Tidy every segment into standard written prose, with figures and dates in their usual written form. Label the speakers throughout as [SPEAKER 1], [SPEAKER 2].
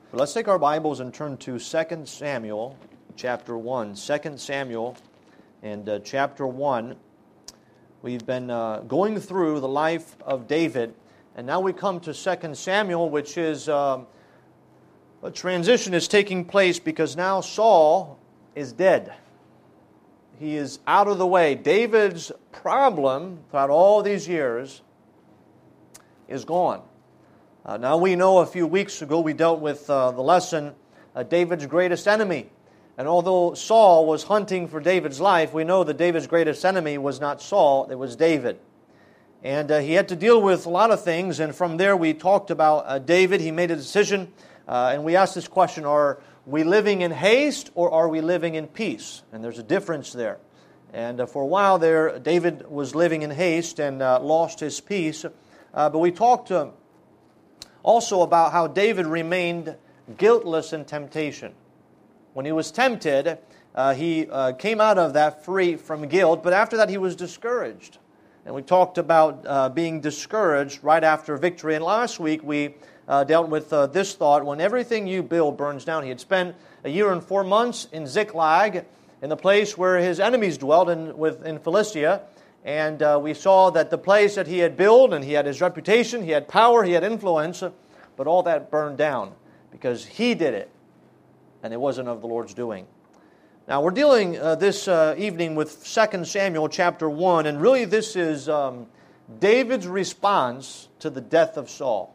[SPEAKER 1] But let's take our Bibles and turn to 2 Samuel chapter 1. 2 Samuel and chapter 1. We've been going through the life of David, and now we come to 2 Samuel, which is a transition is taking place because now Saul is dead. He is out of the way. David's problem throughout all these years is gone. Now we know a few weeks ago we dealt with the lesson, David's greatest enemy. And although Saul was hunting for David's life, we know that David's greatest enemy was not Saul, it was David. And he had to deal with a lot of things, and from there we talked about David. He made a decision, and we asked this question, are we living in haste or are we living in peace? And there's a difference there. And for a while there, David was living in haste and lost his peace. But we talked also about how David remained guiltless in temptation. When he was tempted, he came out of that free from guilt, but after that he was discouraged. And we talked about being discouraged right after victory. And last week we dealt with this thought, when everything you build burns down. He had spent a year and 4 months in Ziklag, in the place where his enemies dwelt in Philistia. And we saw that the place that he had built, and he had his reputation, he had power, he had influence, but all that burned down because he did it, and it wasn't of the Lord's doing. Now we're dealing this evening with 2 Samuel chapter 1, and really this is David's response to the death of Saul.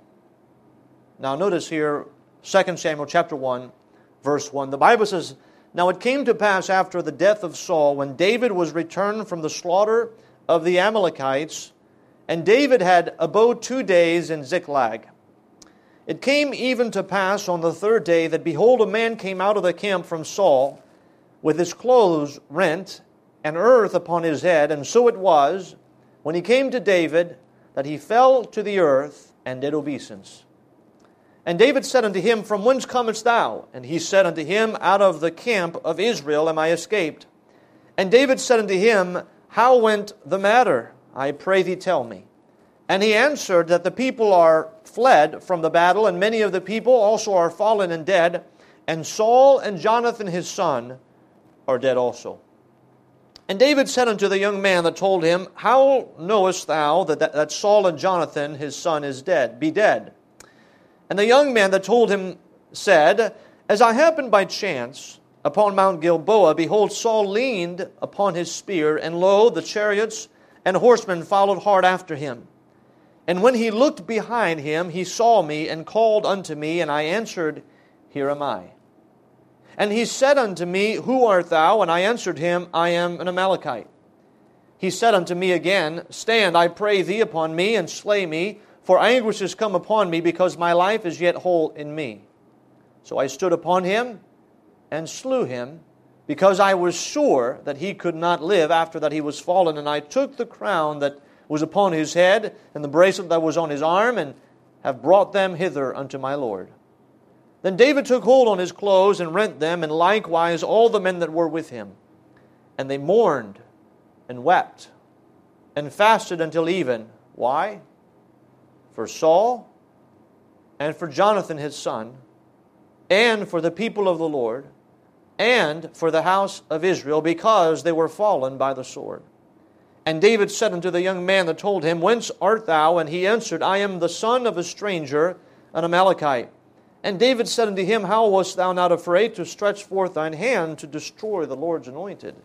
[SPEAKER 1] Now notice here, 2 Samuel chapter 1, verse 1. The Bible says, "Now it came to pass after the death of Saul, when David was returned from the slaughter of the Amalekites, and David had abode 2 days in Ziklag. It came even to pass on the 3rd day that, behold, a man came out of the camp from Saul, with his clothes rent, and earth upon his head. And so it was, when he came to David, that he fell to the earth and did obeisance. And David said unto him, From whence comest thou? And he said unto him, Out of the camp of Israel am I escaped. And David said unto him, How went the matter? I pray thee tell me. And he answered that the people are fled from the battle, and many of the people also are fallen and dead, and Saul and Jonathan his son are dead also. And David said unto the young man that told him, How knowest thou that Saul and Jonathan his son is dead? Be dead. And the young man that told him said, As I happened by chance upon Mount Gilboa, behold, Saul leaned upon his spear, and lo, the chariots and horsemen followed hard after him. And when he looked behind him, he saw me and called unto me, and I answered, Here am I. And he said unto me, Who art thou? And I answered him, I am an Amalekite. He said unto me again, Stand, I pray thee, upon me, and slay me, for anguish is come upon me, because my life is yet whole in me. So I stood upon him and slew him, because I was sure that he could not live after that he was fallen. And I took the crown that was upon his head, and the bracelet that was on his arm, and have brought them hither unto my Lord. Then David took hold on his clothes, and rent them, and likewise all the men that were with him. And they mourned, and wept, and fasted until even. Why? For Saul, and for Jonathan his son, and for the people of the Lord, and for the house of Israel, because they were fallen by the sword. And David said unto the young man that told him, Whence art thou? And he answered, I am the son of a stranger, an Amalekite. And David said unto him, How wast thou not afraid to stretch forth thine hand to destroy the Lord's anointed?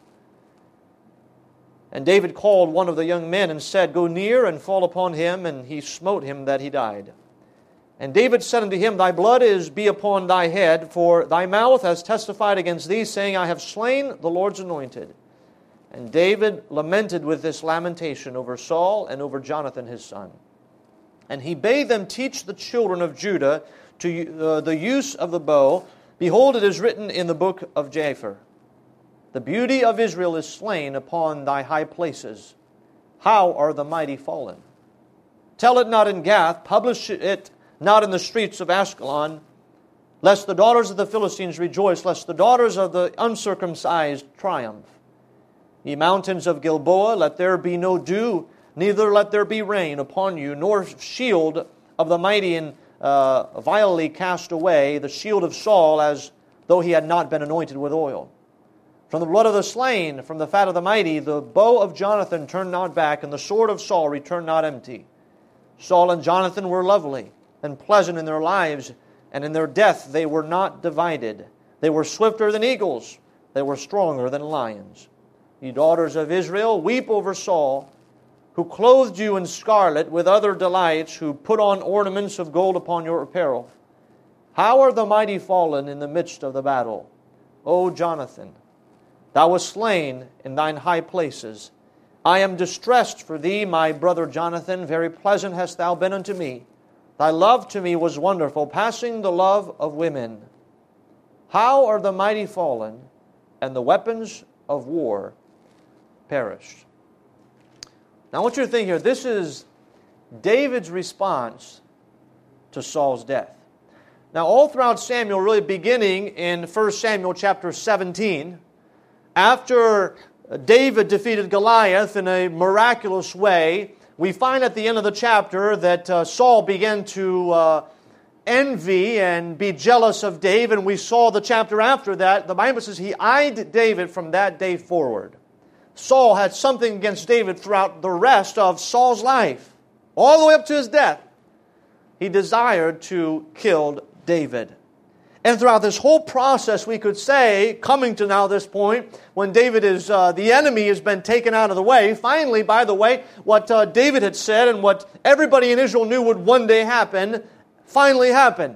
[SPEAKER 1] And David called one of the young men and said, Go near and fall upon him. And he smote him that he died. And David said unto him, Thy blood be upon thy head, for thy mouth has testified against thee, saying, I have slain the Lord's anointed. And David lamented with this lamentation over Saul and over Jonathan his son. And he bade them teach the children of Judah to the use of the bow. Behold, it is written in the book of Japheth, The beauty of Israel is slain upon thy high places. How are the mighty fallen? Tell it not in Gath, publish it not in the streets of Ashkelon, lest the daughters of the Philistines rejoice, lest the daughters of the uncircumcised triumph. Ye mountains of Gilboa, let there be no dew, neither let there be rain upon you, nor shield of the mighty in vilely cast away the shield of Saul as though he had not been anointed with oil. From the blood of the slain, from the fat of the mighty, the bow of Jonathan turned not back, and the sword of Saul returned not empty. Saul and Jonathan were lovely and pleasant in their lives, and in their death they were not divided. They were swifter than eagles. They were stronger than lions. Ye daughters of Israel, weep over Saul, who clothed you in scarlet with other delights, who put on ornaments of gold upon your apparel. How are the mighty fallen in the midst of the battle? O Jonathan, thou wast slain in thine high places. I am distressed for thee, my brother Jonathan. Very pleasant hast thou been unto me. Thy love to me was wonderful, passing the love of women. How are the mighty fallen, and the weapons of war perished? Now I want you to think here, this is David's response to Saul's death. Now all throughout Samuel, really beginning in 1 Samuel chapter 17, after David defeated Goliath in a miraculous way, we find at the end of the chapter that Saul began to envy and be jealous of David. And we saw the chapter after that, the Bible says he eyed David from that day forward. Saul had something against David throughout the rest of Saul's life, all the way up to his death. He desired to kill David. And throughout this whole process, we could say, coming to now this point, when David is, the enemy has been taken out of the way, finally, by the way, what David had said and what everybody in Israel knew would one day happen, finally happened.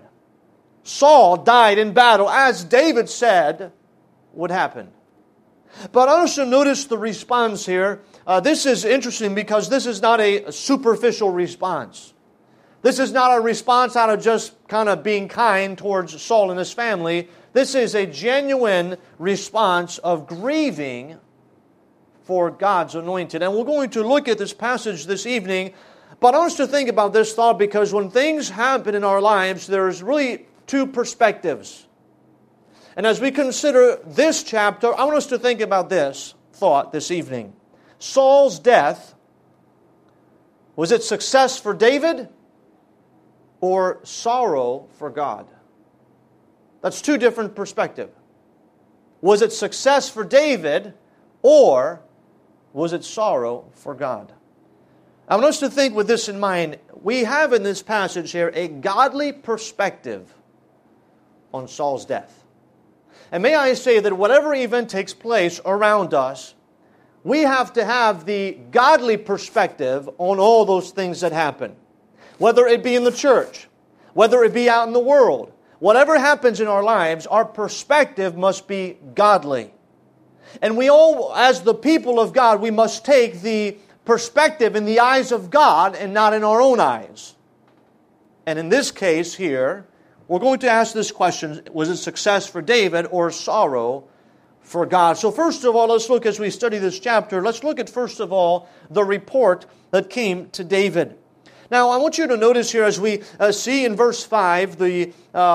[SPEAKER 1] Saul died in battle, as David said would happen. But also notice the response here. This is interesting because this is not a superficial response. This is not a response out of just kind of being kind towards Saul and his family. This is a genuine response of grieving for God's anointed. And we're going to look at this passage this evening. But I want us to think about this thought because when things happen in our lives, there's really two perspectives. And as we consider this chapter, I want us to think about this thought this evening. Saul's death, was it success for David or sorrow for God? That's two different perspectives. Was it success for David or was it sorrow for God? I want us to think with this in mind. We have in this passage here a godly perspective on Saul's death. And may I say that whatever event takes place around us, we have to have the godly perspective on all those things that happen. Whether it be in the church, whether it be out in the world, whatever happens in our lives, our perspective must be godly. And we all, as the people of God, we must take the perspective in the eyes of God and not in our own eyes. And in this case here, we're going to ask this question, was it success for David or sorrow for God? So first of all, let's look as we study this chapter, let's look at first of all the report that came to David. Now I want you to notice here as we see in verse 5, the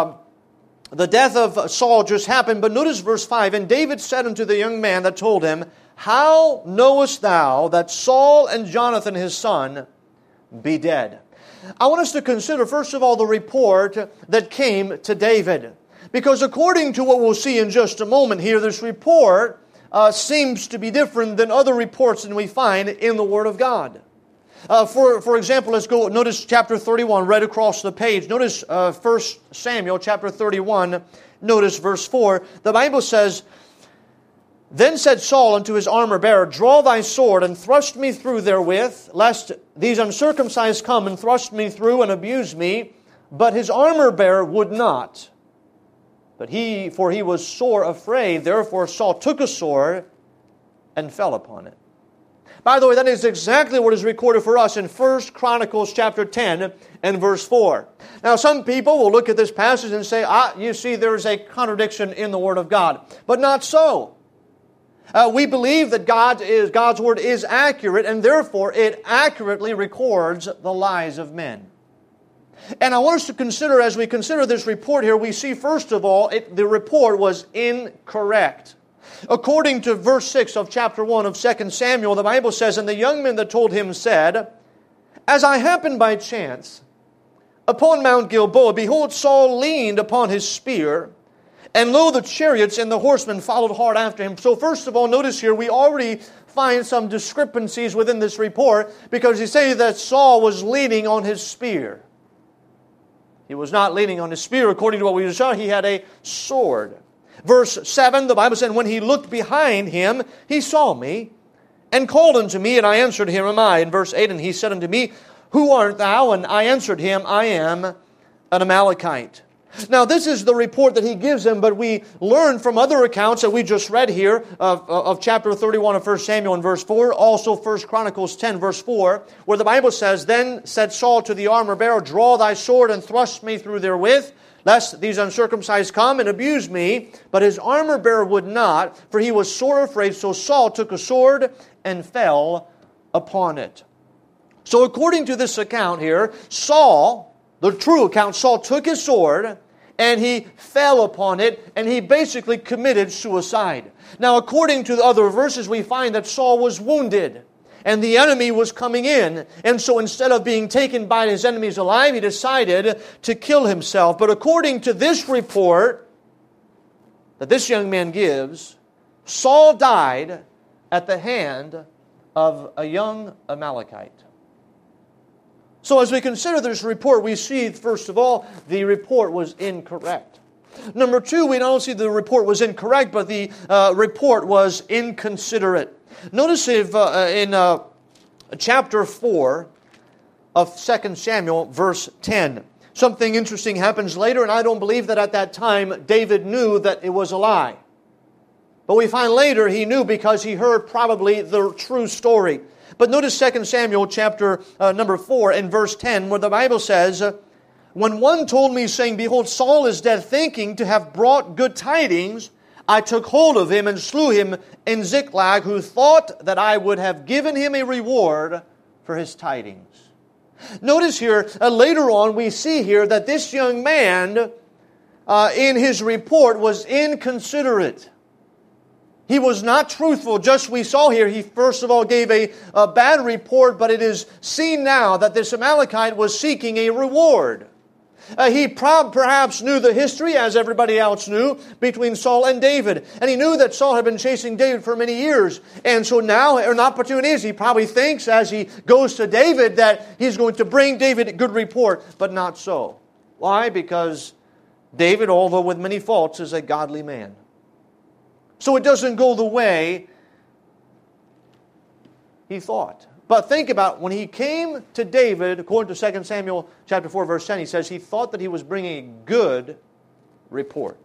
[SPEAKER 1] death of Saul just happened, but notice verse 5, and David said unto the young man that told him, How knowest thou that Saul and Jonathan his son be dead? I want us to consider, first of all, the report that came to David. Because according to what we'll see in just a moment here, this report seems to be different than other reports that we find in the Word of God. For example, let's go, notice chapter 31, right across the page. Notice 1 Samuel chapter 31, notice verse 4. The Bible says, Then said Saul unto his armor-bearer, Draw thy sword, and thrust me through therewith, lest these uncircumcised come and thrust me through and abuse me. But his armor-bearer would not. But for he was sore afraid. Therefore Saul took a sword and fell upon it. By the way, that is exactly what is recorded for us in 1 Chronicles chapter 10 and verse 4. Now, some people will look at this passage and say, you see, there is a contradiction in the Word of God. But not so. We believe that God's Word is accurate, and therefore it accurately records the lives of men. And I want us to consider, as we consider this report here, we see first of all, the report was incorrect. According to verse 6 of chapter 1 of 2 Samuel, the Bible says, And the young men that told him said, As I happened by chance upon Mount Gilboa, behold, Saul leaned upon his spear, and lo, the chariots and the horsemen followed hard after him. So first of all, notice here, we already find some discrepancies within this report, because he says that Saul was leaning on his spear. He was not leaning on his spear. According to what we just saw, he had a sword. Verse 7, the Bible said, when he looked behind him, he saw me, and called unto me, and I answered him, am I? In verse 8, and he said unto me, who art thou? And I answered him, I am an Amalekite. Now this is the report that he gives him, but we learn from other accounts that we just read here of chapter 31 of 1 Samuel in verse 4, also 1 Chronicles 10 verse 4, where the Bible says, then said Saul to the armor-bearer, draw thy sword and thrust me through therewith, lest these uncircumcised come and abuse me. But his armor-bearer would not, for he was sore afraid. So Saul took a sword and fell upon it. So according to this account here, Saul, the true account, Saul took his sword and he fell upon it, and he basically committed suicide. Now according to the other verses, we find that Saul was wounded and the enemy was coming in. And so instead of being taken by his enemies alive, he decided to kill himself. But according to this report that this young man gives, Saul died at the hand of a young Amalekite. So as we consider this report, we see, first of all, the report was incorrect. Number two, we don't see the report was incorrect, but the report was inconsiderate. Notice if in chapter 4 of 2 Samuel, verse 10, something interesting happens later, and I don't believe that at that time David knew that it was a lie. But we find later he knew, because he heard probably the true story. But notice 2 Samuel chapter number 4 and verse 10, where the Bible says, when one told me, saying, behold, Saul is dead, thinking to have brought good tidings, I took hold of him and slew him in Ziklag, who thought that I would have given him a reward for his tidings. Notice here, later on, we see here that this young man, in his report, was inconsiderate. He was not truthful. Just we saw here, he first of all gave a bad report, but it is seen now that this Amalekite was seeking a reward. He perhaps knew the history, as everybody else knew, between Saul and David. And he knew that Saul had been chasing David for many years. And so now an opportunity is, he probably thinks as he goes to David that he's going to bring David a good report, but not so. Why? Because David, although with many faults, is a godly man. So it doesn't go the way he thought. But think about when he came to David, according to 2 Samuel chapter 4, verse 10, he says he thought that he was bringing a good report.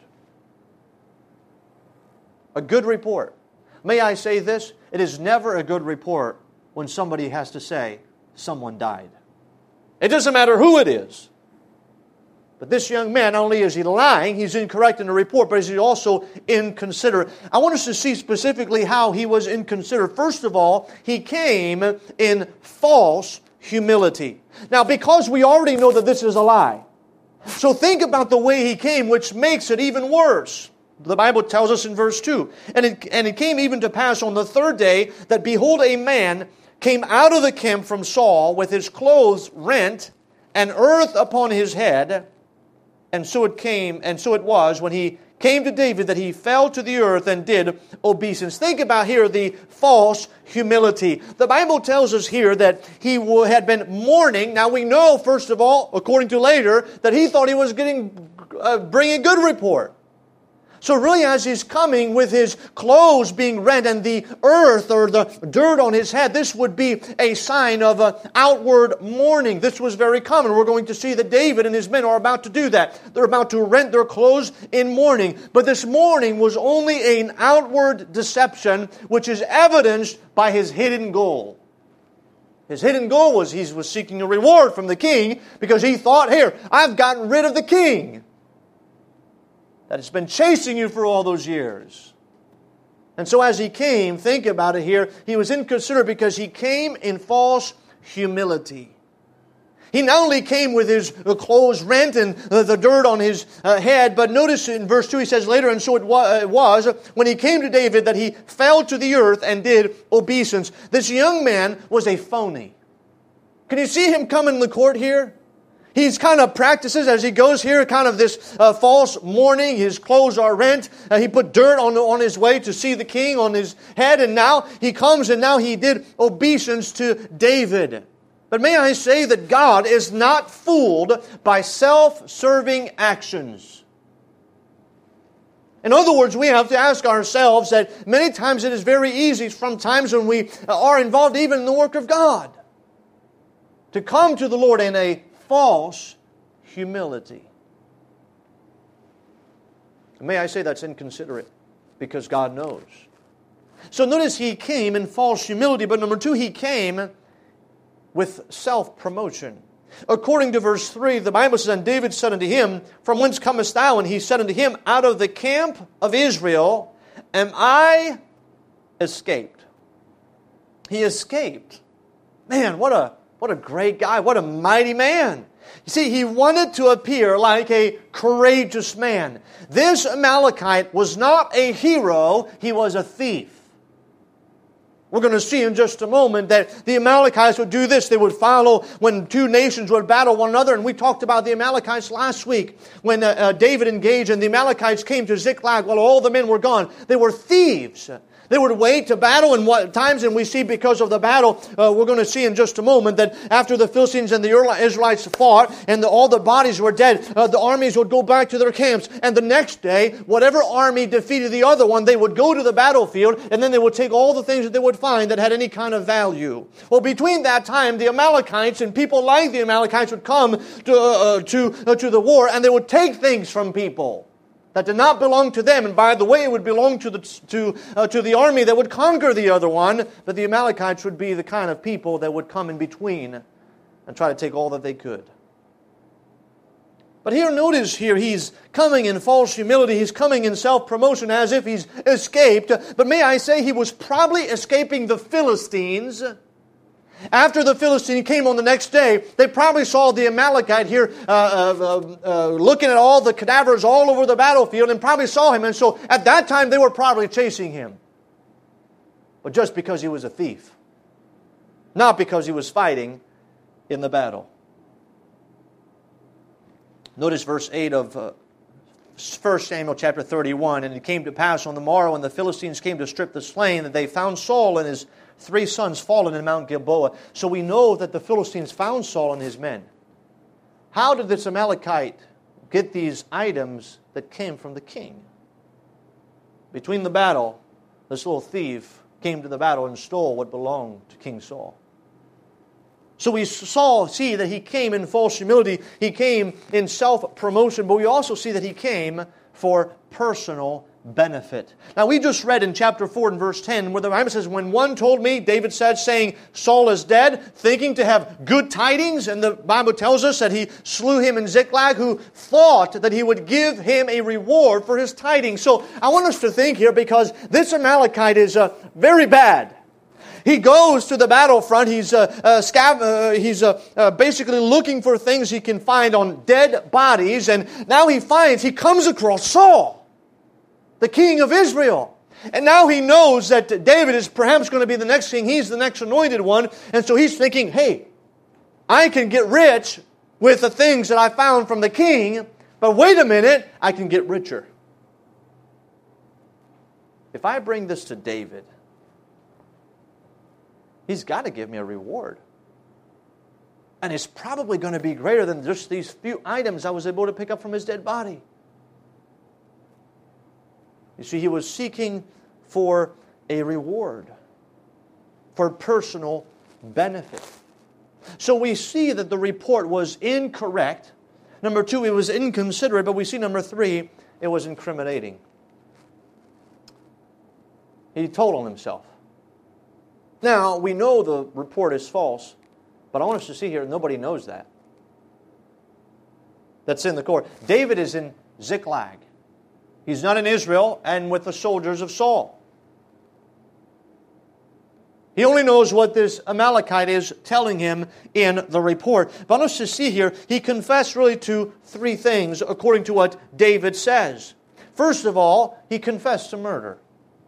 [SPEAKER 1] A good report. May I say this? It is never a good report when somebody has to say someone died. It doesn't matter who it is. But this young man, not only is he lying, he's incorrect in the report, but he's also inconsiderate. I want us to see specifically how he was inconsiderate. First of all, he came in false humility. Now, because we already know that this is a lie, so think about the way he came, which makes it even worse. The Bible tells us in verse 2, And it came even to pass on the third day that, behold, a man came out of the camp from Saul with his clothes rent and earth upon his head. And so it was when he came to David that he fell to the earth and did obeisance. Think about here the false humility. The Bible tells us here that he had been mourning. Now we know, first of all, according to later, that he thought he was bringing a good report. So really, as he's coming with his clothes being rent and the earth or the dirt on his head, this would be a sign of outward mourning. This was very common. We're going to see that David and his men are about to do that. They're about to rent their clothes in mourning. But this mourning was only an outward deception, which is evidenced by his hidden goal. His hidden goal was he was seeking a reward from the king because he thought, here, I've gotten rid of the king that has been chasing you for all those years. And so as he came, think about it here, he was inconsiderate because he came in false humility. He not only came with his clothes rent and the dirt on his head, but notice in verse 2 he says later, and so it was when he came to David that he fell to the earth and did obeisance. This young man was a phony. Can you see him come in the court here? He's kind of practices as he goes here, kind of this false mourning. His clothes are rent. He put dirt on his way to see the king on his head. And now he comes and now he did obeisance to David. But may I say that God is not fooled by self-serving actions. In other words, we have to ask ourselves that many times it is very easy from times when we are involved even in the work of God to come to the Lord in a false humility. May I say that's inconsiderate because God knows. So notice he came in false humility, but number two, he came with self-promotion. According to verse 3, the Bible says, And David said unto him, From whence comest thou? And he said unto him, Out of the camp of Israel am I escaped. He escaped. Man, what a great guy. What a mighty man. You see, he wanted to appear like a courageous man. This Amalekite was not a hero. He was a thief. We're going to see in just a moment that the Amalekites would do this. They would follow when two nations would battle one another. And we talked about the Amalekites last week when David engaged and the Amalekites came to Ziklag while all the men were gone. They were thieves. They would wait to battle in what times, and we see because of the battle, we're going to see in just a moment that after the Philistines and the Israelites fought and all the bodies were dead, the armies would go back to their camps. And the next day, whatever army defeated the other one, they would go to the battlefield and then they would take all the things that they would find that had any kind of value. Well, between that time, the Amalekites and people like the Amalekites would come to the war and they would take things from people that did not belong to them. And by the way, it would belong to the army that would conquer the other one. But the Amalekites would be the kind of people that would come in between and try to take all that they could. But here, notice here, he's coming in false humility. He's coming in self-promotion as if he's escaped. But may I say, he was probably escaping the Philistines. After the Philistine came on the next day, they probably saw the Amalekite here looking at all the cadavers all over the battlefield and probably saw him. And so at that time, they were probably chasing him. But just because he was a thief. Not because he was fighting in the battle. Notice verse 8 of 1 Samuel chapter 31. And it came to pass on the morrow when the Philistines came to strip the slain that they found Saul and his 3 sons fallen in Mount Gilboa. So we know that the Philistines found Saul and his men. How did this Amalekite get these items that came from the king? Between the battle, this little thief came to the battle and stole what belonged to King Saul. So we see that he came in false humility. He came in self-promotion. But we also see that he came for personal benefit. Now we just read in chapter 4 and verse 10 where the Bible says, When one told me, David said, saying, Saul is dead, thinking to have good tidings. And the Bible tells us that he slew him in Ziklag, who thought that he would give him a reward for his tidings. So I want us to think here, because this Amalekite is very bad. He goes to the battlefront. He's basically looking for things he can find on dead bodies. And now he comes across Saul, the king of Israel. And now he knows that David is perhaps going to be the next king. He's the next anointed one. And so he's thinking, hey, I can get rich with the things that I found from the king. But wait a minute, I can get richer. If I bring this to David, he's got to give me a reward. And it's probably going to be greater than just these few items I was able to pick up from his dead body. You see, he was seeking for a reward, for personal benefit. So we see that the report was incorrect. Number 2, it was inconsiderate. But we see number 3, it was incriminating. He told on himself. Now, we know the report is false, but I want us to see here, nobody knows that. That's in the court. David is in Ziklag. He's not in Israel and with the soldiers of Saul. He only knows what this Amalekite is telling him in the report. But let's just see here, he confessed really to 3 things according to what David says. First of all, he confessed to murder.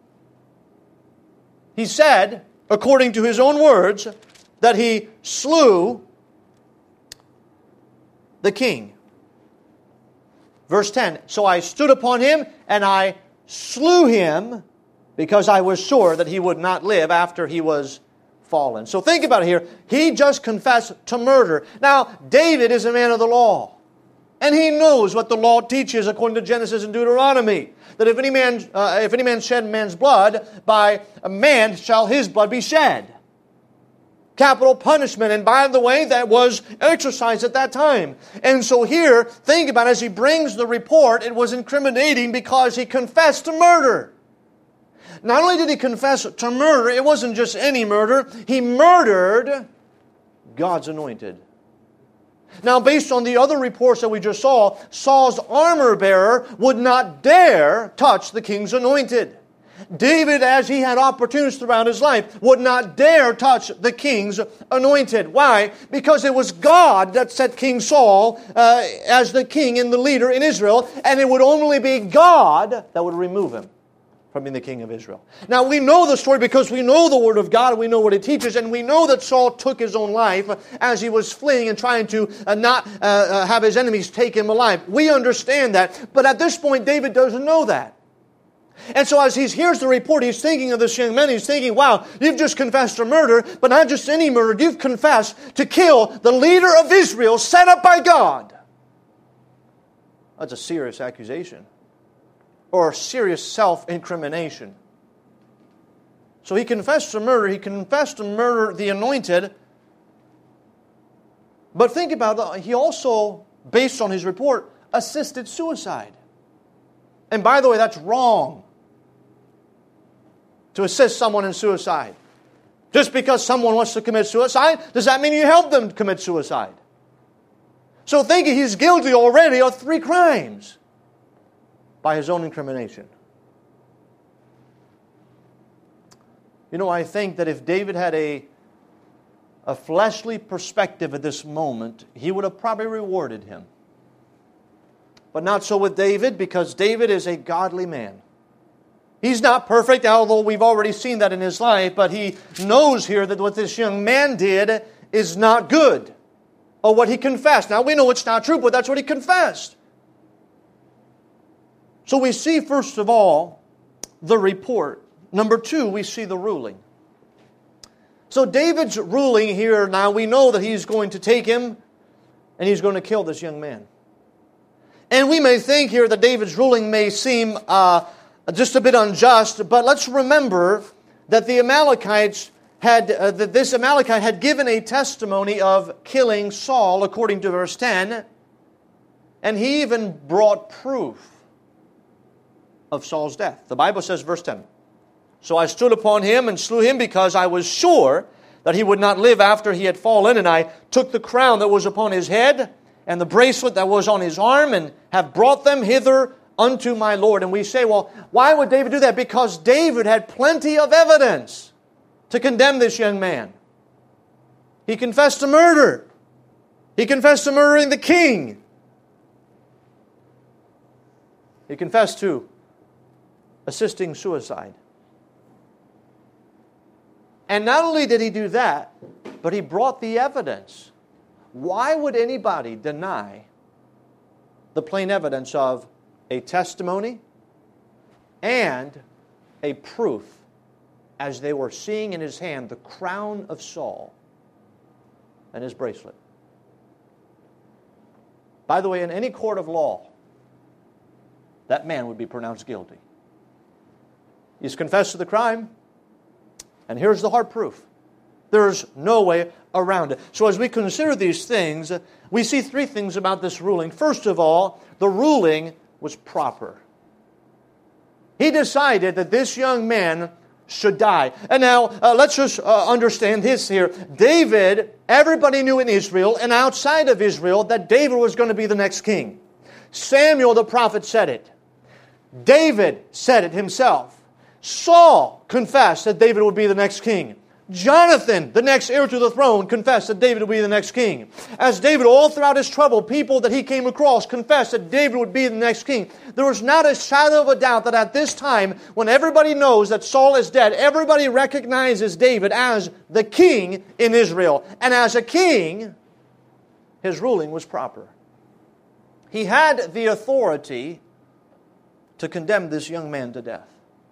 [SPEAKER 1] He said, according to his own words, that he slew the king. Verse 10, so I stood upon him, and I slew him, because I was sure that he would not live after he was fallen. So think about it here. He just confessed to murder. Now, David is a man of the law. And he knows what the law teaches according to Genesis and Deuteronomy. That if any man shed man's blood, by a man shall his blood be shed. Capital punishment. And by the way, that was exercised at that time. And so here, think about it, as he brings the report, it was incriminating because he confessed to murder. Not only did he confess to murder, it wasn't just any murder. He murdered God's anointed. Now, based on the other reports that we just saw, Saul's armor-bearer would not dare touch the king's anointed. David, as he had opportunities throughout his life, would not dare touch the king's anointed. Why? Because it was God that set King Saul as the king and the leader in Israel, and it would only be God that would remove him from being the king of Israel. Now, we know the story because we know the Word of God, and we know what it teaches, and we know that Saul took his own life as he was fleeing and trying to not have his enemies take him alive. We understand that, but at this point, David doesn't know that. And so as he hears the report, he's thinking of this young man. He's thinking, wow, you've just confessed to murder, but not just any murder. You've confessed to kill the leader of Israel set up by God. That's a serious accusation. Or serious self-incrimination. So he confessed to murder. He confessed to murder the anointed. But think about it. He also, based on his report, assisted suicide. And by the way, that's wrong. To assist someone in suicide. Just because someone wants to commit suicide, does that mean you help them commit suicide? So thinking he's guilty already of 3 crimes by his own incrimination. You know, I think that if David had a fleshly perspective at this moment, he would have probably rewarded him. But not so with David, because David is a godly man. He's not perfect, although we've already seen that in his life, but he knows here that what this young man did is not good. Or what he confessed. Now we know it's not true, but that's what he confessed. So we see, first of all, the report. Number 2, we see the ruling. So David's ruling here, now we know that he's going to take him and he's going to kill this young man. And we may think here that David's ruling may seem just a bit unjust, but let's remember that the Amalekites this Amalekite had given a testimony of killing Saul, according to verse 10, and he even brought proof of Saul's death. The Bible says, verse 10, so I stood upon him and slew him because I was sure that he would not live after he had fallen, and I took the crown that was upon his head and the bracelet that was on his arm, and have brought them hither unto my Lord. And we say, well, why would David do that? Because David had plenty of evidence to condemn this young man. He confessed to murder. He confessed to murdering the king. He confessed to assisting suicide. And not only did he do that, but he brought the evidence. Why would anybody deny the plain evidence of a testimony and a proof, as they were seeing in his hand the crown of Saul and his bracelet? By the way, in any court of law, that man would be pronounced guilty. He's confessed to the crime, and here's the hard proof. There's no way around it. So as we consider these things, we see 3 things about this ruling. First of all, the ruling was proper. He decided that this young man should die. And now, let's just understand this here. David, everybody knew in Israel and outside of Israel that David was going to be the next king. Samuel the prophet said it. David said it himself. Saul confessed that David would be the next king. Jonathan, the next heir to the throne, confessed that David would be the next king. As David, all throughout his trouble, people that he came across confessed that David would be the next king. There was not a shadow of a doubt that at this time, when everybody knows that Saul is dead, everybody recognizes David as the king in Israel. And as a king, his ruling was proper. he had the authority to condemn this young man to death.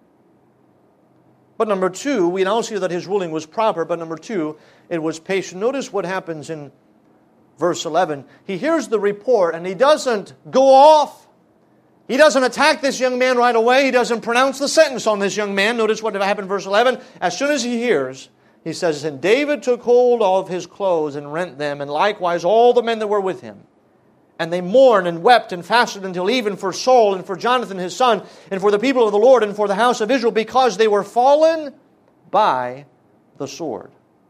[SPEAKER 1] But number two, we now see that his ruling was proper, but number two, it was patient. Notice what happens in verse 11. He hears the report and he doesn't go off. He doesn't attack this young man right away. He doesn't pronounce the sentence on this young man. Notice what happened in verse 11. As soon as he hears, he says, "And David took hold of his clothes and rent them, and likewise all the men that were with him. And they mourned and wept and fasted until even for Saul and for Jonathan his son, and for the people of the Lord and for the house of Israel, because they were fallen by the sword."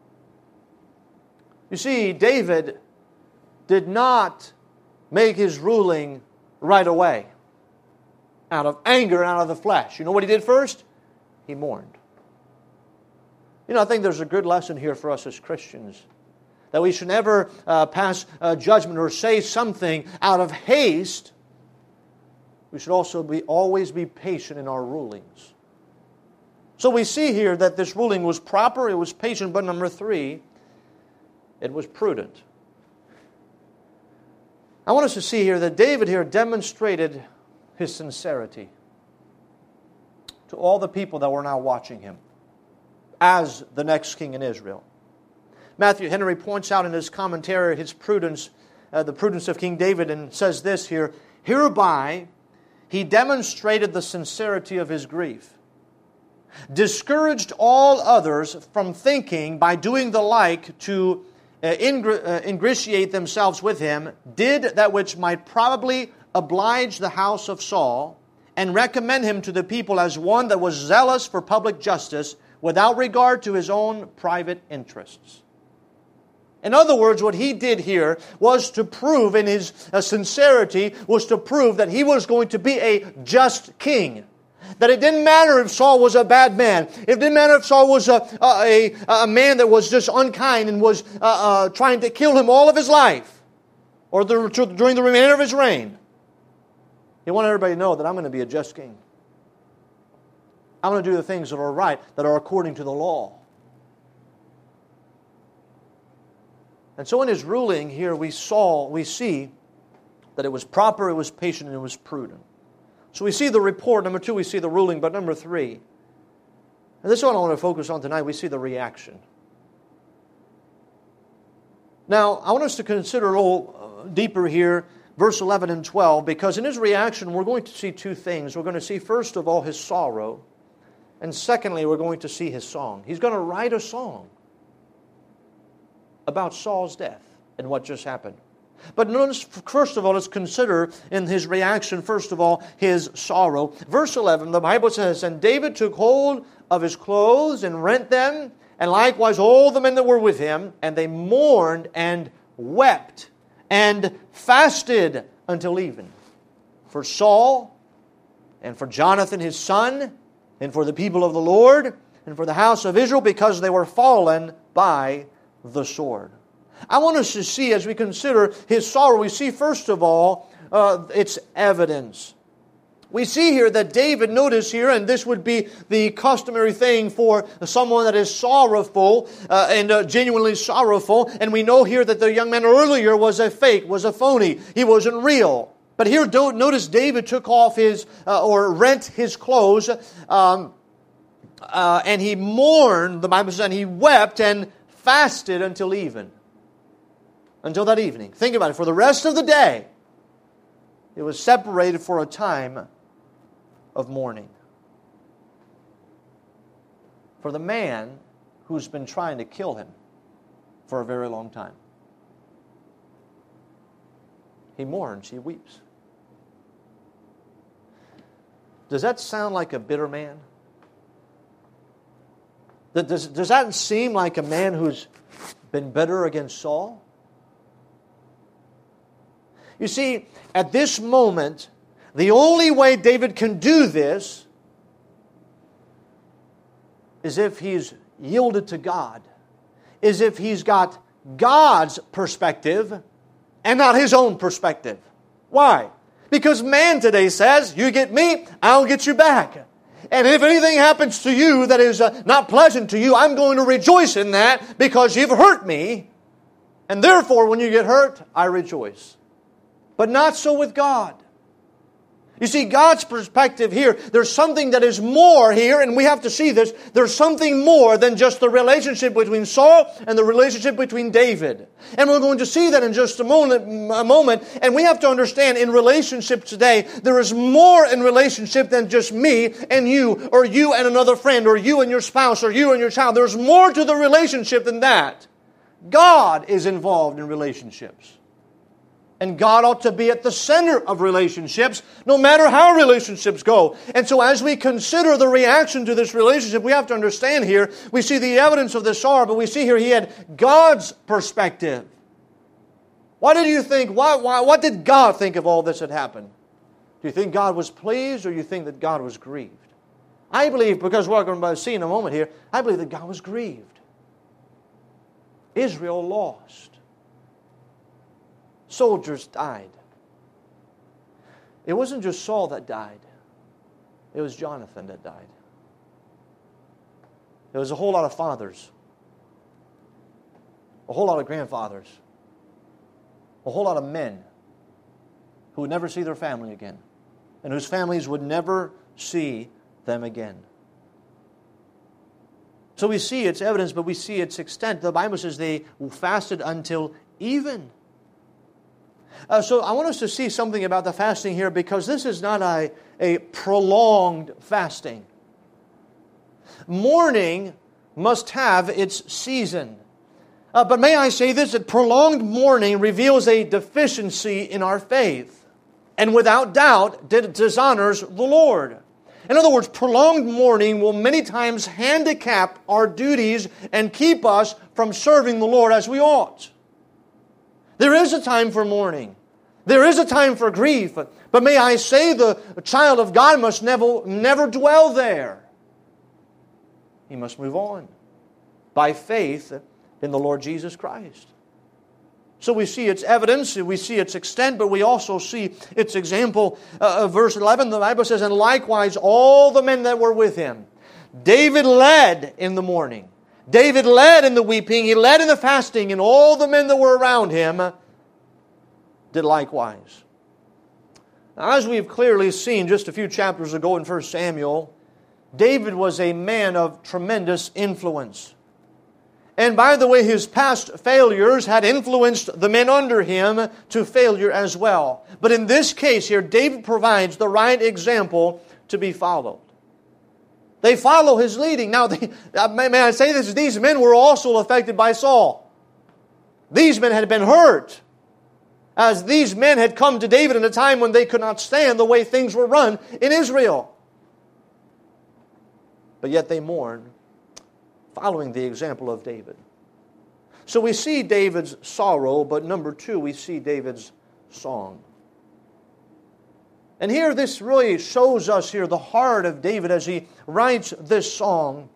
[SPEAKER 1] You see, David did not make his ruling right away, out of anger and out of the flesh. You know what he did first? He mourned. You know, I think there's a good lesson here for us as Christians, that we should never pass judgment or say something out of haste. We should also always be patient in our rulings. So we see here that this ruling was proper, it was patient, but number three, it was prudent. I want us to see here that David here demonstrated his sincerity to all the people that were now watching him as the next king in Israel. Matthew Henry points out in his commentary his prudence, the prudence of King David, and says this here: "Hereby he demonstrated the sincerity of his grief, discouraged all others from thinking by doing the like to ingratiate themselves with him, did that which might probably oblige the house of Saul, and recommend him to the people as one that was zealous for public justice, without regard to his own private interests." In other words, what he did here was to prove, in his sincerity, was to prove that he was going to be a just king. That it didn't matter if Saul was a bad man. It didn't matter if Saul was a man that was just unkind and was trying to kill him all of his life, or during the remainder of his reign. He wanted everybody to know that I'm going to be a just king. I'm going to do the things that are right, that are according to the law. And so in his ruling here, we see that it was proper, it was patient, and it was prudent. So we see the report. Number two, we see the ruling. But number three, and this is what I want to focus on tonight, we see the reaction. Now, I want us to consider a little deeper here, verse 11 and 12, because in his reaction, we're going to see two things. We're going to see, first of all, his sorrow, and secondly, we're going to see his song. He's going to write a song about Saul's death and what just happened. But notice, first of all, let's consider in his reaction, first of all, his sorrow. Verse 11, the Bible says, "And David took hold of his clothes and rent them, and likewise all the men that were with him, and they mourned and wept and fasted until even, for Saul and for Jonathan his son, and for the people of the Lord, and for the house of Israel, because they were fallen by the sword." I want us to see, as we consider his sorrow, we see first of all its evidence. We see here that David, notice here, and this would be the customary thing for someone that is sorrowful and genuinely sorrowful, and we know here that the young man earlier was a fake, was a phony. He wasn't real. But here, notice David took off his, or rent his clothes, and he mourned, the Bible says, and he wept and fasted until even. Until that evening. Think about it. For the rest of the day, it was separated for a time of mourning. For the man who's been trying to kill him for a very long time. He mourns, he weeps. Does that sound like a bitter man? Does that seem like a man who's been bitter against Saul? You see, at this moment, the only way David can do this is if he's yielded to God, is if he's got God's perspective and not his own perspective. Why? Because man today says, you get me, I'll get you back. And if anything happens to you that is not pleasant to you, I'm going to rejoice in that because you've hurt me. And therefore, when you get hurt, I rejoice. But not so with God. You see, God's perspective here, there's something that is more here, and we have to see this. There's something more than just the relationship between Saul and the relationship between David. And we're going to see that in just a moment. And we have to understand in relationship today, there is more in relationship than just me and you, or you and another friend, or you and your spouse, or you and your child. There's more to the relationship than that. God is involved in relationships. And God ought to be at the center of relationships, no matter how relationships go. And so as we consider the reaction to this relationship, we have to understand here, we see the evidence of this sorrow, but we see here he had God's perspective. What did God think of all this that happened? Do you think God was pleased, or do you think that God was grieved? I believe, because we're going to see in a moment here, I believe that God was grieved. Israel lost. Soldiers died. It wasn't just Saul that died. It was Jonathan that died. There was a whole lot of fathers. A whole lot of grandfathers. A whole lot of men who would never see their family again. And whose families would never see them again. So we see its evidence, but we see its extent. The Bible says they fasted until even. So I want us to see something about the fasting here, because this is not a prolonged fasting. Mourning must have its season. But may I say this, that prolonged mourning reveals a deficiency in our faith. And without doubt, it dishonors the Lord. In other words, prolonged mourning will many times handicap our duties and keep us from serving the Lord as we ought. There is a time for mourning. There is a time for grief. But may I say, the child of God must never dwell there. He must move on by faith in the Lord Jesus Christ. So we see its evidence, we see its extent, but we also see its example. Verse 11, the Bible says, "And likewise all the men that were with him." David led in the mourning. David led in the weeping, he led in the fasting, and all the men that were around him did likewise. Now, as we've clearly seen just a few chapters ago in 1 Samuel, David was a man of tremendous influence. And by the way, his past failures had influenced the men under him to failure as well. But in this case here, David provides the right example to be followed. They follow his leading. Now, may I say this? These men were also affected by Saul. These men had been hurt, as these men had come to David in a time when they could not stand the way things were run in Israel. But yet they mourned, following the example of David. So we see David's sorrow, but number two, we see David's song. And here this really shows us here the heart of David as he writes this song.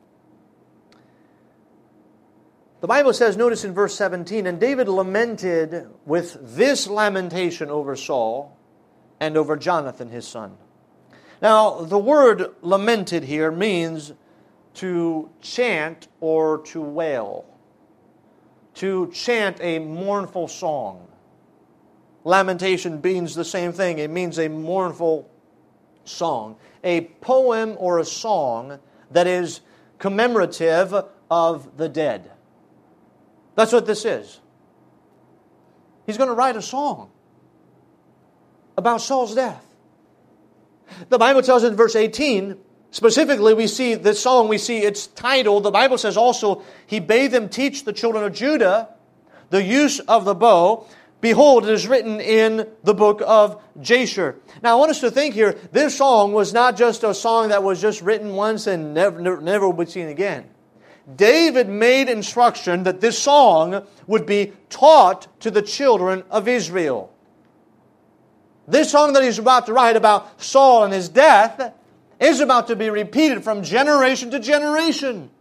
[SPEAKER 1] The Bible says, notice in verse 17, "And David lamented with this lamentation over Saul and over Jonathan his son." Now, the word lamented here means to chant or to wail. To chant a mournful song. Lamentation means the same thing. It means a mournful song. A poem or a song that is commemorative of the dead. That's what this is. He's going to write a song about Saul's death. The Bible tells in verse 18, specifically we see this song, we see its title. The Bible says also, "He bade them teach the children of Judah the use of the bow. Behold, it is written in the book of Jasher." Now I want us to think here, this song was not just a song that was just written once and never will be seen again. David made instruction that this song would be taught to the children of Israel. This song that he's about to write about Saul and his death is about to be repeated from generation to generation.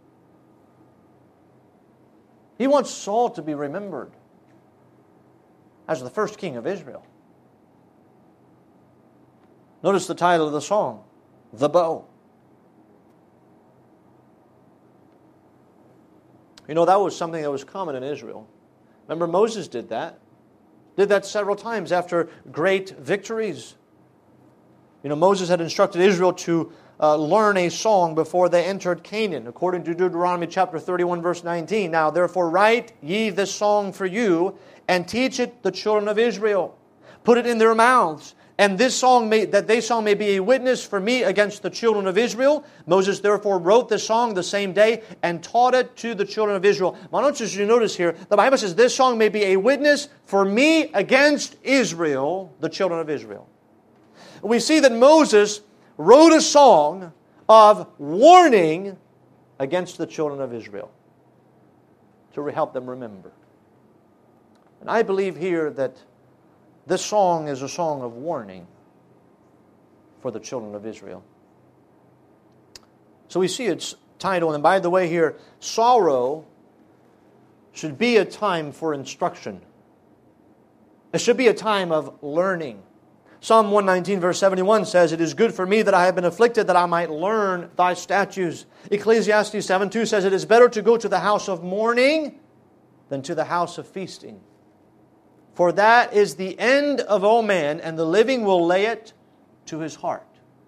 [SPEAKER 1] He wants Saul to be remembered as the first king of Israel. Notice the title of the song, "The Bow." You know, that was something that was common in Israel. Remember, Moses did that. Did that several times after great victories. Moses had instructed Israel to learn a song before they entered Canaan, according to Deuteronomy chapter 31, verse 19. Now, therefore, write ye this song for you, and teach it the children of Israel. Put it in their mouths, and this song that they song may be a witness for me against the children of Israel. Moses therefore wrote this song the same day and taught it to the children of Israel. I want you to notice here, the Bible says this song may be a witness for me against Israel, the children of Israel. We see that Moses wrote a song of warning against the children of Israel to help them remember. And I believe here that this song is a song of warning for the children of Israel. So we see its title, and by the way here, sorrow should be a time for instruction. It should be a time of learning. Psalm 119 verse 71 says, "It is good for me that I have been afflicted, that I might learn thy statutes." Ecclesiastes 7:2 says, "It is better to go to the house of mourning than to the house of feasting. For that is the end of all man, and the living will lay it to his heart."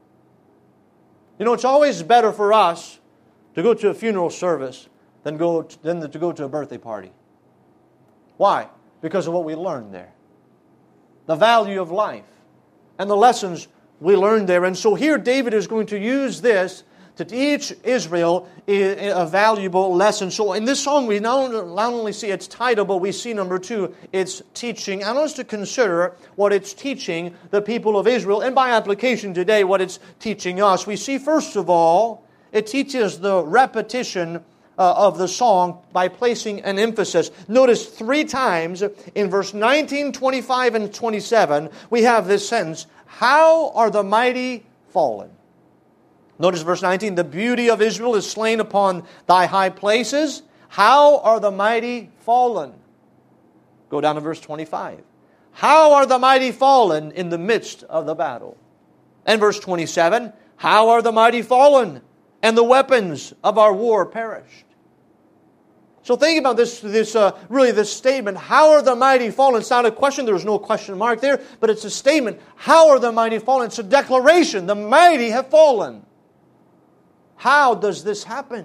[SPEAKER 1] It's always better for us to go to a funeral service than to go to a birthday party. Why? Because of what we learned there. The value of life. And the lessons we learned there. And so here David is going to use this to teach Israel a valuable lesson. So in this song we not only see its title, but we see, number two, its teaching. I want us to consider what it's teaching the people of Israel, and by application today, what it's teaching us. We see, first of all, it teaches the repetition of the song by placing an emphasis. Notice 3 times in verse 19, 25, and 27, we have this sentence, "How are the mighty fallen?" Notice verse 19, "The beauty of Israel is slain upon thy high places. How are the mighty fallen?" Go down to verse 25. "How are the mighty fallen in the midst of the battle?" And verse 27, "How are the mighty fallen, and the weapons of our war perished?" So think about this statement, "How are the mighty fallen?" It's not a question, there's no question mark there, but it's a statement, "How are the mighty fallen?" It's a declaration, the mighty have fallen. How does this happen?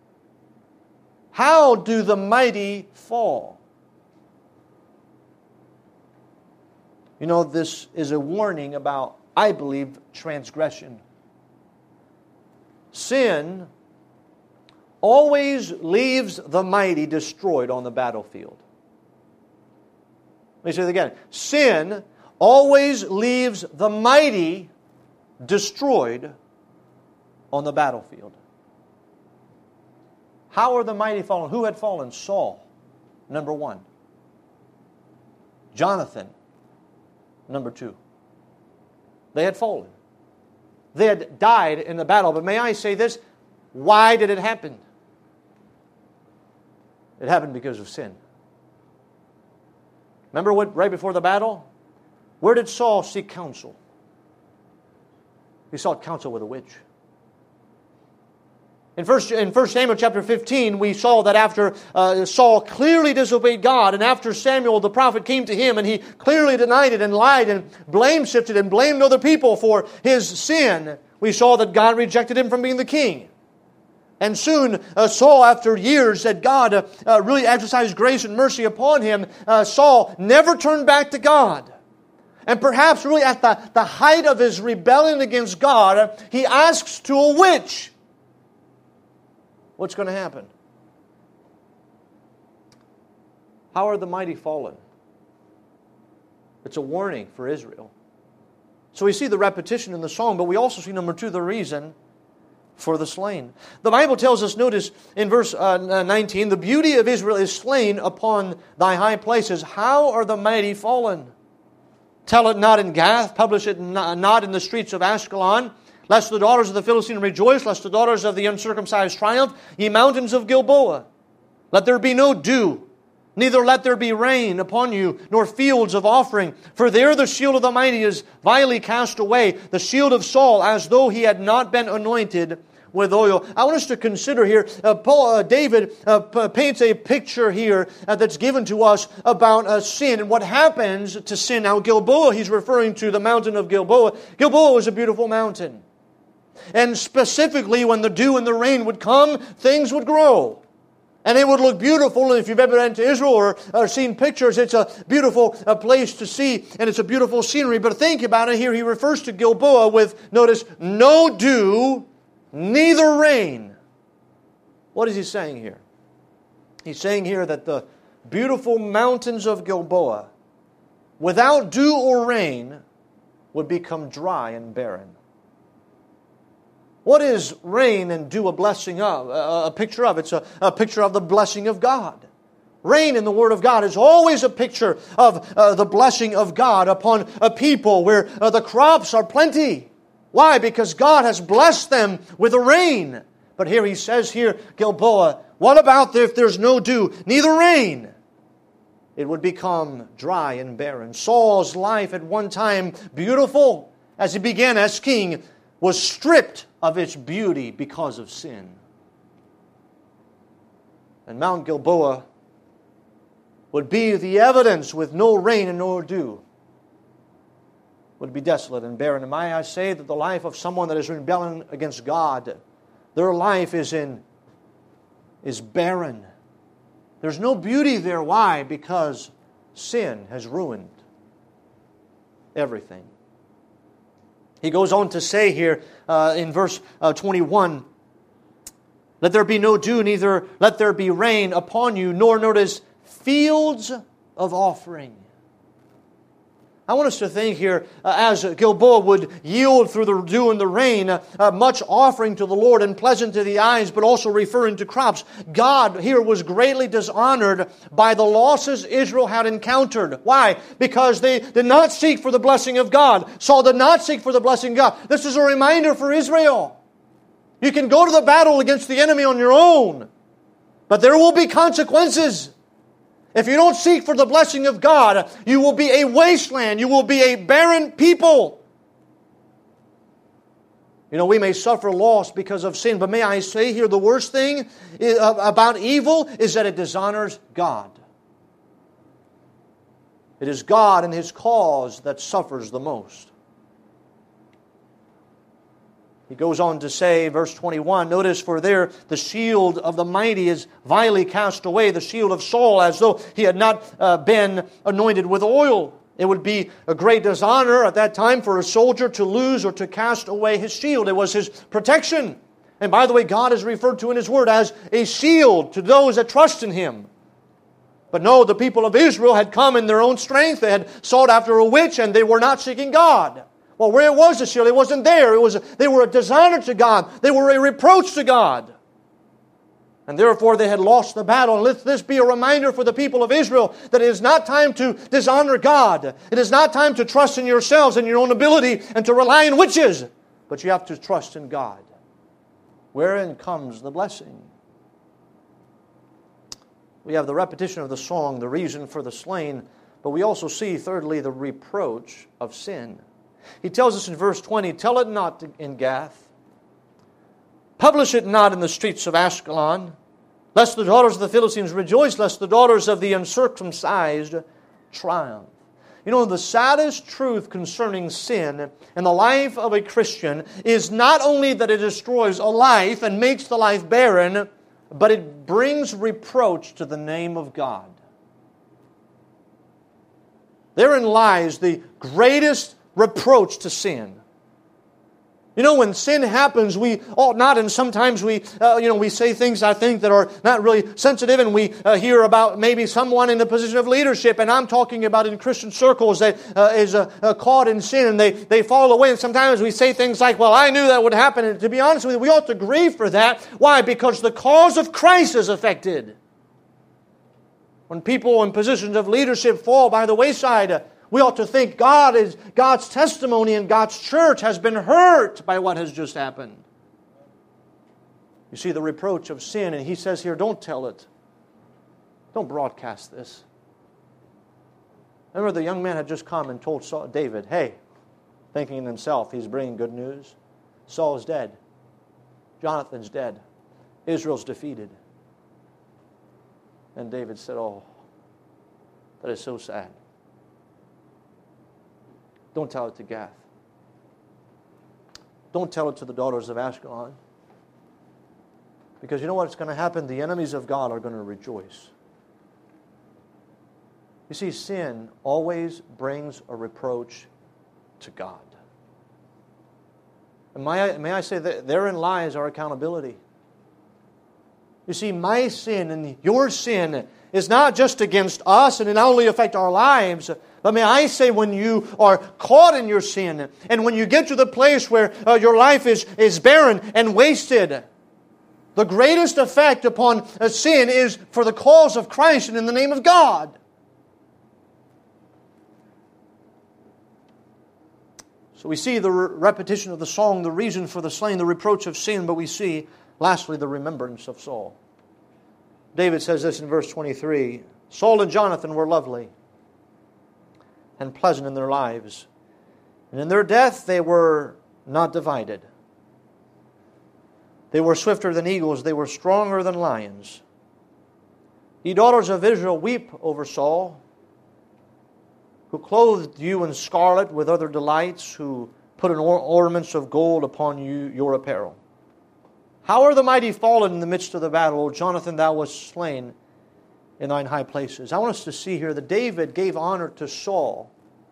[SPEAKER 1] How do the mighty fall? This is a warning about, I believe, transgression. Sin always leaves the mighty destroyed on the battlefield. Let me say it again. Sin always leaves the mighty destroyed on the battlefield. How are the mighty fallen? Who had fallen? Saul, number 1. Jonathan, number 2. They had fallen. They had died in the battle. But may I say this? Why did it happen? It happened because of sin. Remember right before the battle? Where did Saul seek counsel? He sought counsel with a witch. In 1 Samuel chapter 15, we saw that after Saul clearly disobeyed God, and after Samuel the prophet came to him, and he clearly denied it and lied and blame shifted and blamed other people for his sin, we saw that God rejected him from being the king. And soon, Saul, after years that God really exercised grace and mercy upon him, Saul never turned back to God. And perhaps really at the height of his rebellion against God, he asks to a witch, what's going to happen? How are the mighty fallen? It's a warning for Israel. So we see the repetition in the song, but we also see, number 2, the reason for the slain. The Bible tells us, notice in verse 19, "The beauty of Israel is slain upon thy high places. How are the mighty fallen? Tell it not in Gath, publish it not in the streets of Ashkelon, lest the daughters of the Philistine rejoice, lest the daughters of the uncircumcised triumph, ye mountains of Gilboa. Let there be no dew, neither let there be rain upon you, nor fields of offering. For there the shield of the mighty is vilely cast away, the shield of Saul, as though he had not been anointed with oil. I want us to consider here, David paints a picture here that's given to us about sin and what happens to sin. Now Gilboa, he's referring to the mountain of Gilboa. Gilboa was a beautiful mountain. And specifically when the dew and the rain would come, things would grow. And it would look beautiful. And if you've ever been to Israel or seen pictures, it's a beautiful place to see. And it's a beautiful scenery. But think about it here. He refers to Gilboa with, notice, no dew, neither rain. What is he saying here? He's saying here that the beautiful mountains of Gilboa, without dew or rain, would become dry and barren. What is rain and dew a blessing of? A picture of? It's a picture of the blessing of God. Rain in the Word of God is always a picture of the blessing of God upon a people where the crops are plenty. Why? Because God has blessed them with the rain. But here he says here, Gilboa, what about if there's no dew, neither rain? It would become dry and barren. Saul's life at one time, beautiful as he began as king, was stripped of its beauty because of sin. And Mount Gilboa would be the evidence with no rain and no dew. Would be desolate and barren. And may I say that the life of someone that is rebelling against God, their life is barren. There's no beauty there. Why? Because sin has ruined everything. He goes on to say here in verse 21, let there be no dew, neither let there be rain upon you, nor notice fields of offering. I want us to think here, as Gilboa would yield through the dew and the rain, much offering to the Lord and pleasant to the eyes, but also referring to crops. God here was greatly dishonored by the losses Israel had encountered. Why? Because they did not seek for the blessing of God. Saul did not seek for the blessing of God. This is a reminder for Israel. You can go to the battle against the enemy on your own, but there will be consequences. If you don't seek for the blessing of God, you will be a wasteland. You will be a barren people. You know, we may suffer loss because of sin, but may I say here, the worst thing about evil is that it dishonors God. It is God and His cause that suffers the most. He goes on to say, verse 21, notice, for there the shield of the mighty is vilely cast away, the shield of Saul, as though he had not been anointed with oil. It would be a great dishonor at that time for a soldier to lose or to cast away his shield. It was his protection. And by the way, God is referred to in His Word as a shield to those that trust in Him. But no, the people of Israel had come in their own strength. They had sought after a witch and they were not seeking God. Well, where was the shield? It wasn't there. They were a dishonor to God. They were a reproach to God. And therefore they had lost the battle. And let this be a reminder for the people of Israel that it is not time to dishonor God. It is not time to trust in yourselves and your own ability and to rely on witches. But you have to trust in God. Wherein comes the blessing? We have the repetition of the song, the reason for the slain. But we also see, thirdly, the reproach of sin. He tells us in verse 20, tell it not in Gath, publish it not in the streets of Ashkelon, lest the daughters of the Philistines rejoice, lest the daughters of the uncircumcised triumph. You know, the saddest truth concerning sin in the life of a Christian is not only that it destroys a life and makes the life barren, but it brings reproach to the name of God. Therein lies the greatest reproach to sin. You know, when sin happens, we ought not, and sometimes we say things, I think, that are not really sensitive, and we hear about maybe someone in the position of leadership, and I'm talking about in Christian circles that is caught in sin, and they fall away, and sometimes we say things like, well, I knew that would happen, and to be honest with you, we ought to grieve for that. Why? Because the cause of Christ is affected. When people in positions of leadership fall by the wayside, we ought to think God's testimony and God's church has been hurt by what has just happened. You see the reproach of sin, and he says here, don't tell it. Don't broadcast this. Remember, the young man had just come and told David, hey, thinking in himself, he's bringing good news. Saul is dead. Jonathan's dead. Israel's defeated. And David said, oh, that is so sad. Don't tell it to Gath. Don't tell it to the daughters of Ashkelon. Because you know what's going to happen? The enemies of God are going to rejoice. You see, sin always brings a reproach to God. And may I say that therein lies our accountability. You see, my sin and your sin is not just against us, and it not only affects our lives, but may I say, when you are caught in your sin, and when you get to the place where your life is barren and wasted, the greatest effect upon sin is for the cause of Christ and in the name of God. So we see the repetition of the song, the reason for the slain, the reproach of sin, but we see, lastly, the remembrance of Saul. David says this in verse 23, Saul and Jonathan were lovely and pleasant in their lives, and in their death they were not divided. They were swifter than eagles, they were stronger than lions. Ye daughters of Israel, weep over Saul, who clothed you in scarlet with other delights, who put an ornaments of gold upon you, your apparel. How are the mighty fallen in the midst of the battle? O Jonathan, thou wast slain in thine high places. I want us to see here that David gave honor to Saul.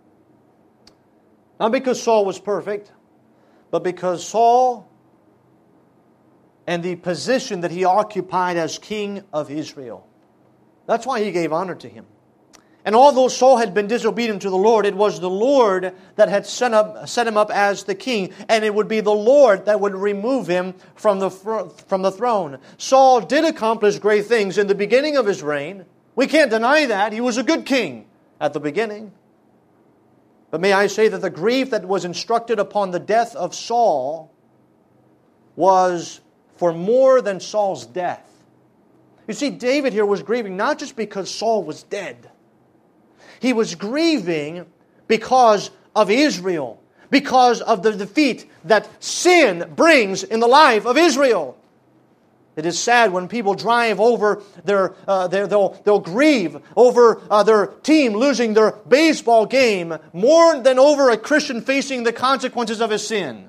[SPEAKER 1] Not because Saul was perfect, but because Saul and the position that he occupied as king of Israel. That's why he gave honor to him. And although Saul had been disobedient to the Lord, it was the Lord that had set him up as the king, and it would be the Lord that would remove him from the throne. Saul did accomplish great things in the beginning of his reign. We can't deny that. He was a good king at the beginning. But may I say that the grief that was instructed upon the death of Saul was for more than Saul's death. You see, David here was grieving not just because Saul was dead. He was grieving because of Israel, because of the defeat that sin brings in the life of Israel. It is sad when people drive over they'll grieve over their team losing their baseball game more than over a Christian facing the consequences of his sin.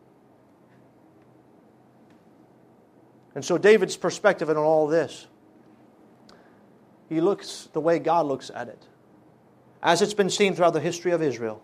[SPEAKER 1] And so David's perspective on all this, he looks the way God looks at it, as it's been seen throughout the history of Israel.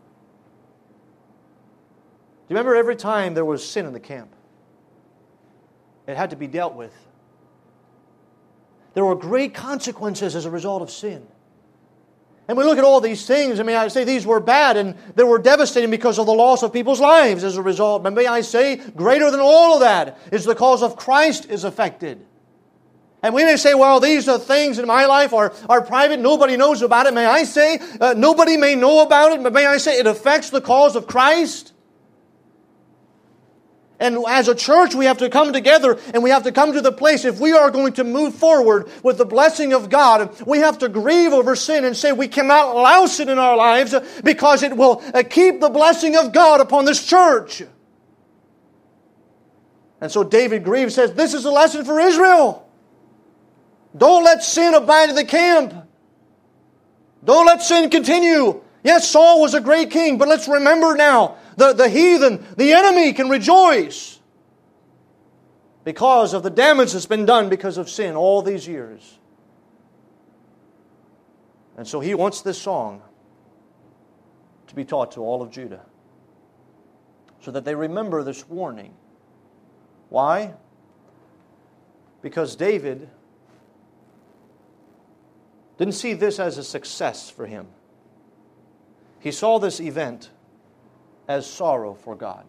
[SPEAKER 1] Do you remember every time there was sin in the camp? It had to be dealt with. There were great consequences as a result of sin. And we look at all these things, and may I say these were bad and they were devastating because of the loss of people's lives as a result. But may I say, greater than all of that is the cause of Christ is affected. And we may say, well, these are things in my life are private. Nobody knows about it. May I say, nobody may know about it, but may I say it affects the cause of Christ? And as a church, we have to come together and we have to come to the place, if we are going to move forward with the blessing of God, we have to grieve over sin and say we cannot allow sin in our lives because it will keep the blessing of God upon this church. And so David grieves, says, this is a lesson for Israel. Don't let sin abide in the camp. Don't let sin continue. Yes, Saul was a great king, but let's remember now, the heathen, the enemy can rejoice because of the damage that's been done because of sin all these years. And so he wants this song to be taught to all of Judah so that they remember this warning. Why? Because David didn't see this as a success for him. He saw this event as sorrow for God.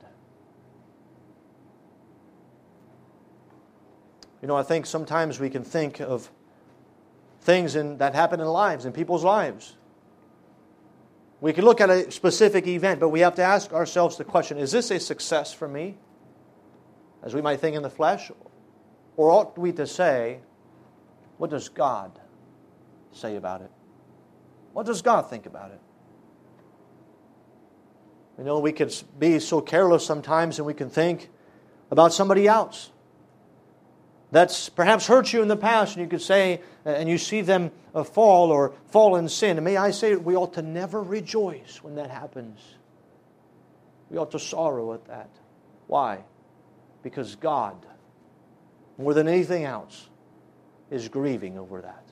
[SPEAKER 1] You know, I think sometimes we can think of things that happen in lives, in people's lives. We can look at a specific event, but we have to ask ourselves the question, is this a success for me? As we might think in the flesh? Or ought we to say, what does God say about it? What does God think about it? You know, we could be so careless sometimes and we can think, about somebody else that's perhaps hurt you in the past, and you could say, and you see them fall in sin. And may I say, we ought to never rejoice when that happens. We ought to sorrow at that. Why? Because God, more than anything else, is grieving over that.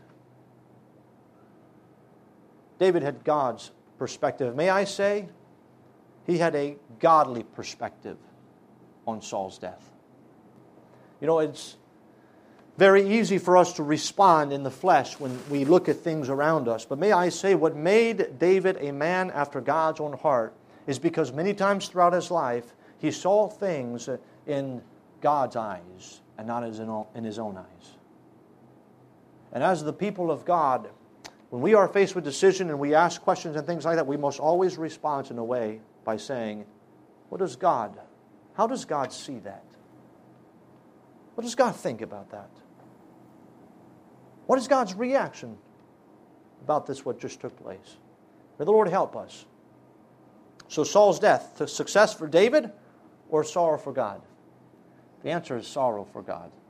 [SPEAKER 1] David had God's perspective. May I say, he had a godly perspective on Saul's death. You know, it's very easy for us to respond in the flesh when we look at things around us. But may I say, what made David a man after God's own heart is because many times throughout his life, he saw things in God's eyes and not in his own eyes. And as the people of God, when we are faced with decision and we ask questions and things like that, we must always respond in a way by saying, how does God see that? What does God think about that? What is God's reaction about this, what just took place? May the Lord help us. So Saul's death, success for David or sorrow for God? The answer is sorrow for God.